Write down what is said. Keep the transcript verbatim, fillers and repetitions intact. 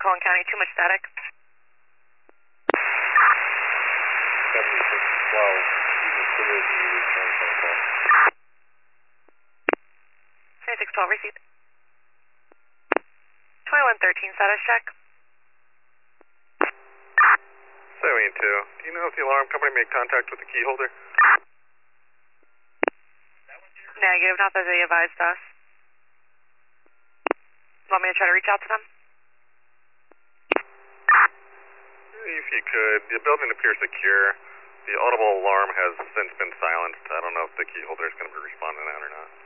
Cullen County, too much static. seventy-six twelve, you just cleared the return phone call. seventy-six twelve, received. twenty-one thirteen, status check. seventy-two, do you know if the alarm company made contact with the key holder? Negative, not that they advised us. Want me to try to reach out to them? If you could. The building appears secure. The audible alarm has since been silenced. I don't know if the key holder is going to be responding to that or not.